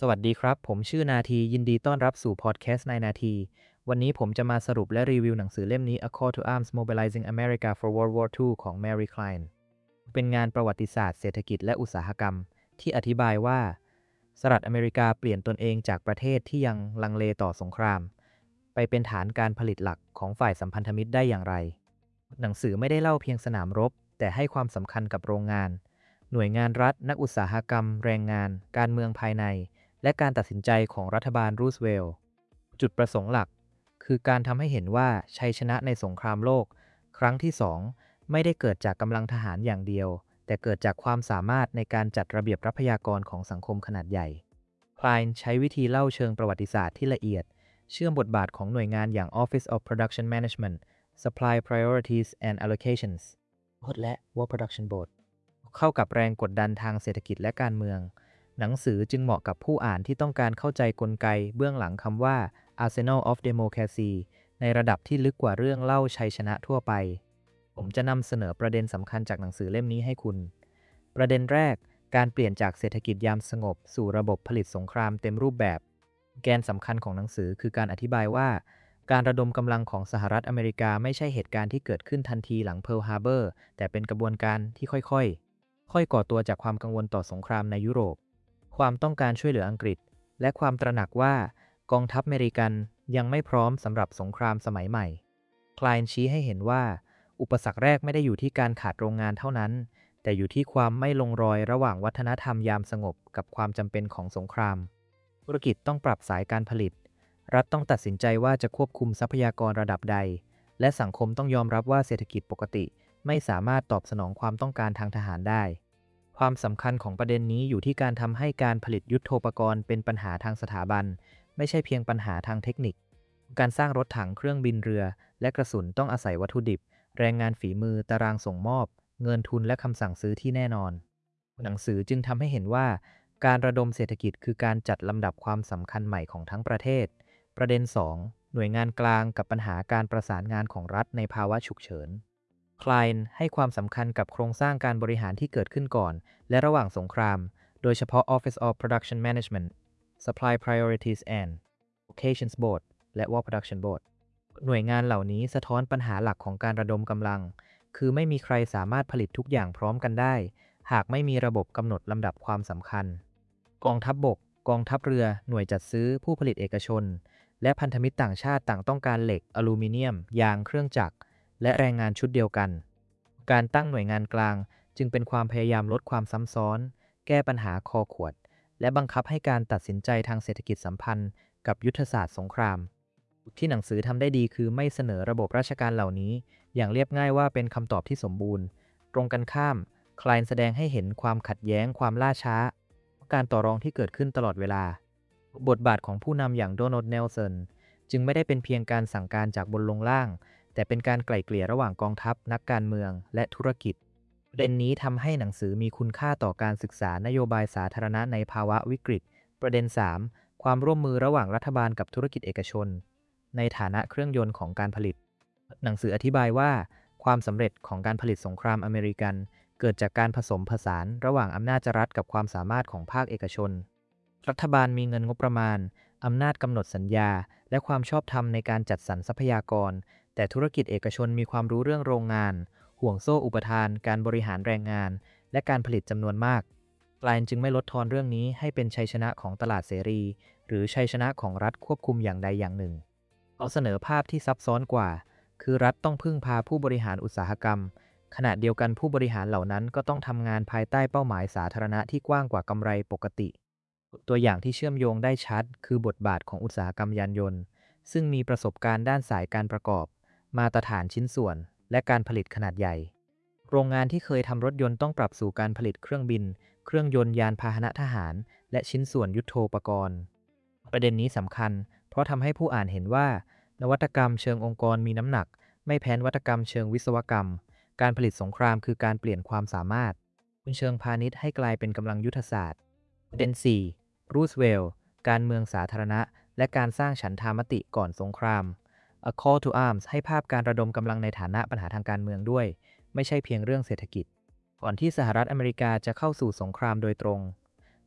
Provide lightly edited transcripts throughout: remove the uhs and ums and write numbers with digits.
สวัสดีครับ ผมชื่อนาทียินดีต้อนรับสู่พอดแคสต์ในนาที วันนี้ผมจะมาสรุปและรีวิวหนังสือเล่มนี้ A Call to Arms Mobilizing America for World War II ของ Mary Klein เป็นงานประวัติศาสตร์เศรษฐกิจและอุตสาหกรรมที่อธิบายว่าสหรัฐอเมริกาเปลี่ยนตนเองจากประเทศที่ยังลังเลต่อสงครามไปเป็นฐานการผลิตหลักของฝ่ายสัมพันธมิตรได้อย่างไรหนังสือไม่ได้เล่าเพียงสนามรบแต่ให้ความสำคัญกับโรงงานหน่วยงานรัฐนักอุตสาหกรรมแรงงานการเมืองภายในและการตัดสินใจของรัฐบาลรูสเวลล์จุดประสงค์หลักคือการทำให้เห็นว่าชัยชนะในสงครามโลกครั้งที่สองไม่ได้เกิดจากกำลังทหารอย่างเดียวแต่เกิดจากความสามารถในการจัดระเบียบทรัพยากรของสังคมขนาดใหญ่คลายใช้วิธีเล่าเชิงประวัติศาสตร์ที่ละเอียดเชื่อมบทบาทของหน่วยงานอย่าง Office of Production Management Supply Priorities and Allocations และ War Production Board เข้ากับแรงกดดันทางเศรษฐกิจและการเมืองหนังสือจึงเหมาะกับผู้อ่านที่ต้องการเข้าใจกลไกเบื้องหลังคำว่า Arsenal of Democracy ในระดับที่ลึกกว่าเรื่องเล่าชัยชนะทั่วไปผมจะนำเสนอประเด็นสำคัญจากหนังสือเล่มนี้ให้คุณประเด็นแรกการเปลี่ยนจากเศรษฐกิจยามสงบสู่ระบบผลิตสงครามเต็มรูปแบบแกนสำคัญของหนังสือคือการอธิบายว่าการระดมกำลังของสหรัฐอเมริกาไม่ใช่เหตุการณ์ที่เกิดขึ้นทันทีหลังเพิร์ลฮาร์เบอร์แต่เป็นกระบวนการที่ค่อยก่อตัวจากความกังวลต่อสงครามในยุโรปความต้องการช่วยเหลืออังกฤษและความตระหนักว่ากองทัพอเมริกันยังไม่พร้อมสำหรับสงครามสมัยใหม่คลายชี้ให้เห็นว่าอุปสรรคแรกไม่ได้อยู่ที่การขาดโรงงานเท่านั้นแต่อยู่ที่ความไม่ลงรอยระหว่างวัฒนธรรมยามสงบกับความจำเป็นของสงครามธุรกิจต้องปรับสายการผลิตรัฐต้องตัดสินใจว่าจะควบคุมทรัพยากรระดับใดและสังคมต้องยอมรับว่าเศรษฐกิจปกติไม่สามารถตอบสนองความต้องการทางทหารได้ความสำคัญของประเด็นนี้อยู่ที่การทำให้การผลิตยุทโธปกรณ์เป็นปัญหาทางสถาบันไม่ใช่เพียงปัญหาทางเทคนิคการสร้างรถถังเครื่องบินเรือและกระสุนต้องอาศัยวัตถุดิบแรงงานฝีมือตารางส่งมอบเงินทุนและคำสั่งซื้อที่แน่นอนหนังสือจึงทำให้เห็นว่าการระดมเศรษฐกิจคือการจัดลำดับความสำคัญใหม่ของทั้งประเทศประเด็น 2 หน่วยงานกลางกับปัญหาการประสานงานของรัฐในภาวะฉุกเฉินคลายให้ความสำคัญกับโครงสร้างการบริหารที่เกิดขึ้นก่อนและระหว่างสงครามโดยเฉพาะ Office of Production Management Supply Priorities and Allocations Board และ War Production Board หน่วยงานเหล่านี้สะท้อนปัญหาหลักของการระดมกำลังคือไม่มีใครสามารถผลิตทุกอย่างพร้อมกันได้หากไม่มีระบบกำหนดลำดับความสำคัญกองทัพบกกองทัพเรือหน่วยจัดซื้อผู้ผลิตเอกชนและพันธมิตรต่างชาติต่างต้องการเหล็กอลูมิเนียมยางเครื่องจักรและแรงงานชุดเดียวกันการตั้งหน่วยงานกลางจึงเป็นความพยายามลดความซ้ำซ้อนแก้ปัญหาคอขวดและบังคับให้การตัดสินใจทางเศรษฐกิจสัมพันธ์กับยุทธศาสตร์สงครามที่หนังสือทำได้ดีคือไม่เสนอระบบราชการเหล่านี้อย่างเรียบง่ายว่าเป็นคำตอบที่สมบูรณ์ตรงกันข้ามคลายแสดงให้เห็นความขัดแย้งความล่าช้าการต่อรองที่เกิดขึ้นตลอดเวลาบทบาทของผู้นำอย่างโดนัลด์เนลสันจึงไม่ได้เป็นเพียงการสั่งการจากบนลงล่างแต่เป็นการไกล่เกลี่ยระหว่างกองทัพนักการเมืองและธุรกิจประเด็นนี้ทำให้หนังสือมีคุณค่าต่อการศึกษานโยบายสาธารณะในภาวะวิกฤตประเด็น 3 ความร่วมมือระหว่างรัฐบาลกับธุรกิจเอกชนในฐานะเครื่องยนต์ของการผลิตหนังสืออธิบายว่าความสำเร็จของการผลิตสงครามอเมริกันเกิดจากการผสมผสานระหว่างอำนาจรัฐกับความสามารถของภาคเอกชนรัฐบาลมีเงินงบประมาณอำนาจกำหนดสัญญาและความชอบธรรมในการจัดสรรทรัพยากรแต่ธุรกิจเอกชนมีความรู้เรื่องโรงงานห่วงโซ่อุปทานการบริหารแรงงานและการผลิตจำนวนมากไกลน์จึงไม่ลดทอนเรื่องนี้ให้เป็นชัยชนะของตลาดเสรีหรือชัยชนะของรัฐควบคุมอย่างใดอย่างหนึ่งเขาเสนอภาพที่ซับซ้อนกว่าคือรัฐต้องพึ่งพาผู้บริหารอุตสาหกรรมขณะเดียวกันผู้บริหารเหล่านั้นก็ต้องทำงานภายใต้เป้าหมายสาธารณะที่กว้างกว่ากำไรปกติตัวอย่างที่เชื่อมโยงได้ชัดคือบทบาทของอุตสาหกรรมยานยนต์ซึ่งมีประสบการณ์ด้านสายการประกอบมาตรฐานชิ้นส่วนและการผลิตขนาดใหญ่โรงงานที่เคยทำรถยนต์ต้องปรับสู่การผลิตเครื่องบินเครื่องยนต์ยานพาหนะทหารและชิ้นส่วนยุทโธปกรณ์ประเด็นนี้สำคัญเพราะทำให้ผู้อ่านเห็นว่านวัตกรรมเชิงองค์กรมีน้ำหนักไม่แพ้นวัตกรรมเชิงวิศวกรรมการผลิตสงครามคือการเปลี่ยนความสามารถเป็นเชิงพาณิชย์ให้กลายเป็นกำลังยุทธศาสตร์ประเด็น 4 รูสเวลล์การเมืองสาธารณะและการสร้างฉันทามติก่อนสงคราม A Call to Arms ให้ภาพการระดมกำลังในฐานะปัญหาทางการเมืองด้วยไม่ใช่เพียงเรื่องเศรษฐกิจก่อนที่สหรัฐอเมริกาจะเข้าสู่สงครามโดยตรง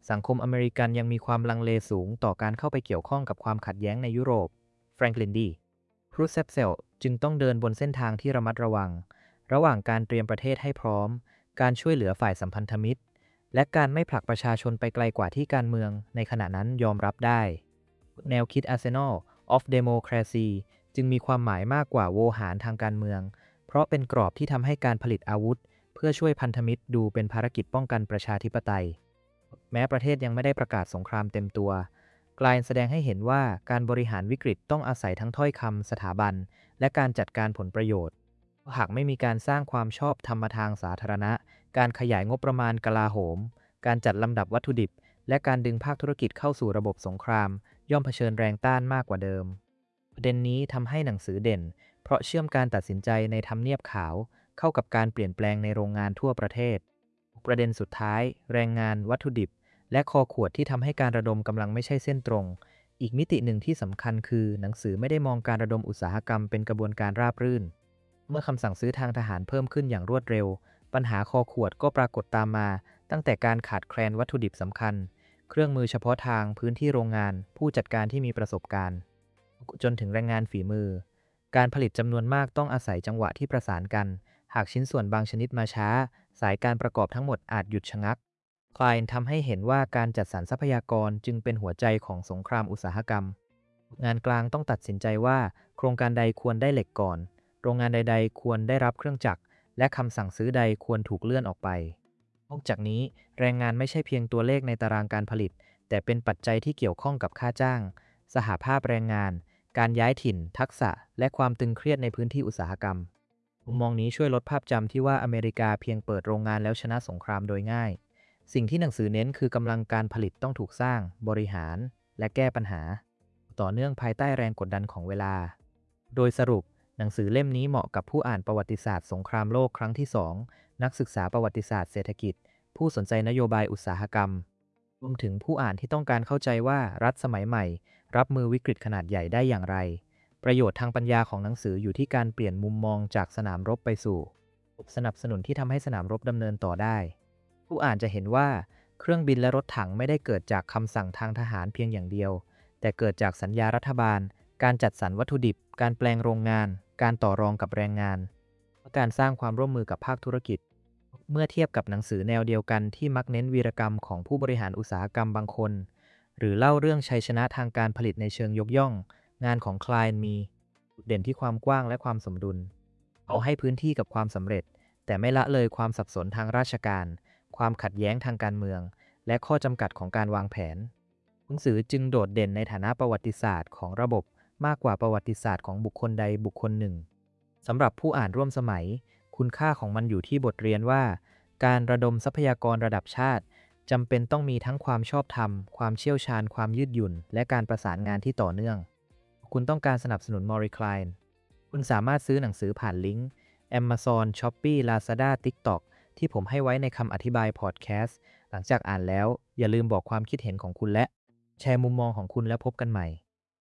สังคมอเมริกันยังมีความลังเลสูงต่อการเข้าไปเกี่ยวข้องกับความขัดแย้งในยุโรปแฟรงคลินดีครูเซปเซลจึงต้องเดินบนเส้นทางที่ระมัดระวังระหว่างการเตรียมประเทศให้พร้อมการช่วยเหลือฝ่ายสัมพันธมิตรและการไม่ผลักประชาชนไปไกลกว่าที่การเมืองในขณะนั้นยอมรับได้แนวคิด Arsenal of Democracy จึงมีความหมายมากกว่าโวหารทางการเมืองเพราะเป็นกรอบที่ทำให้การผลิตอาวุธเพื่อช่วยพันธมิตรดูเป็นภารกิจป้องกันประชาธิปไตยแม้ประเทศยังไม่ได้ประกาศสงครามเต็มตัวกลายแสดงให้เห็นว่าการบริหารวิกฤตต้องอาศัยทั้งถ้อยคำสถาบันและการจัดการผลประโยชน์หากไม่มีการสร้างความชอบธรรมทางสาธารณะการขยายงบประมาณกลาโหมการจัดลำดับวัตถุดิบและการดึงภาคธุรกิจเข้าสู่ระบบสงครามย่อมเผชิญแรงต้านมากกว่าเดิมประเด็นนี้ทำให้หนังสือเด่นเพราะเชื่อมการตัดสินใจในทำเนียบขาวเข้ากับการเปลี่ยนแปลงในโรงงานทั่วประเทศประเด็นสุดท้ายแรงงานวัตถุดิบและคอขวดที่ทำให้การระดมกำลังไม่ใช่เส้นตรงอีกมิติหนึ่งที่สำคัญคือหนังสือไม่ได้มองการระดมอุตสาหกรรมเป็นกระบวนการราบรื่นเมื่อคำสั่งซื้อทางทหารเพิ่มขึ้นอย่างรวดเร็วปัญหาคอขวดก็ปรากฏตามมาตั้งแต่การขาดแคลนวัตถุดิบสำคัญเครื่องมือเฉพาะทางพื้นที่โรงงานผู้จัดการที่มีประสบการณ์จนถึงแรงงานฝีมือการผลิตจำนวนมากต้องอาศัยจังหวะที่ประสานกันหากชิ้นส่วนบางชนิดมาช้าสายการประกอบทั้งหมดอาจหยุดชะงักคลายทำให้เห็นว่าการจัดสรรทรัพยากรจึงเป็นหัวใจของสงครามอุตสาหกรรมงานกลางต้องตัดสินใจว่าโครงการใดควรได้เหล็กก่อนโรงงานใดๆควรได้รับเครื่องจักรและคำสั่งซื้อใดควรถูกเลื่อนออกไปนอกจากนี้แรงงานไม่ใช่เพียงตัวเลขในตารางการผลิตแต่เป็นปัจจัยที่เกี่ยวข้องกับค่าจ้างสหภาพแรงงานการย้ายถิ่นทักษะและความตึงเครียดในพื้นที่อุตสาหกรรมมุมมองนี้ช่วยลดภาพจำที่ว่าอเมริกาเพียงเปิดโรงงานแล้วชนะสงครามโดยง่ายสิ่งที่หนังสือเน้นคือกำลังการผลิตต้องถูกสร้างบริหารและแก้ปัญหาต่อเนื่องภายใต้แรงกดดันของเวลาโดยสรุปหนังสือเล่มนี้เหมาะกับผู้อ่านประวัติศาสตร์สงครามโลกครั้งที่2นักศึกษาประวัติศาสตร์เศรษฐกิจผู้สนใจนโยบายอุตสาหกรรมรวมถึงผู้อ่านที่ต้องการเข้าใจว่ารัฐสมัยใหม่รับมือวิกฤตขนาดใหญ่ได้อย่างไรประโยชน์ทางปัญญาของหนังสืออยู่ที่การเปลี่ยนมุมมองจากสนามรบไปสู่สนับสนุนที่ทำให้สนามรบดำเนินต่อได้ผู้อ่านจะเห็นว่าเครื่องบินและรถถังไม่ได้เกิดจากคำสั่งทางทหารเพียงอย่างเดียวแต่เกิดจากสัญญารัฐบาลการจัดสรรวัตถุดิบการแปลงโรงงานการต่อรองกับแรงงานและการสร้างความร่วมมือกับภาคธุรกิจเมื่อเทียบกับหนังสือแนวเดียวกันที่มักเน้นวีรกรรมของผู้บริหารอุตสาหกรรมบางคนหรือเล่าเรื่องชัยชนะทางการผลิตในเชิงยกย่องงานของคลายมีจุดเด่นที่ความกว้างและความสมดุลเอาให้พื้นที่กับความสำเร็จแต่ไม่ละเลยความสับสนทางราชการความขัดแย้งทางการเมืองและข้อจำกัดของการวางแผนหนังสือจึงโดดเด่นในฐานะประวัติศาสตร์ของระบบมากกว่าประวัติศาสตร์ของบุคคลใดบุคคลหนึ่งสำหรับผู้อ่านร่วมสมัยคุณค่าของมันอยู่ที่บทเรียนว่าการระดมทรัพยากรระดับชาติจำเป็นต้องมีทั้งความชอบธรรมความเชี่ยวชาญความยืดหยุ่นและการประสานงานที่ต่อเนื่องคุณต้องการสนับสนุน Marie Klein คุณสามารถซื้อหนังสือผ่านลิงก์ Amazon, Shopee, Lazada, TikTok ที่ผมให้ไว้ในคำอธิบายพอดแคสต์หลังจากอ่านแล้วอย่าลืมบอกความคิดเห็นของคุณและแชร์มุมมองของคุณแล้วพบกันใหม่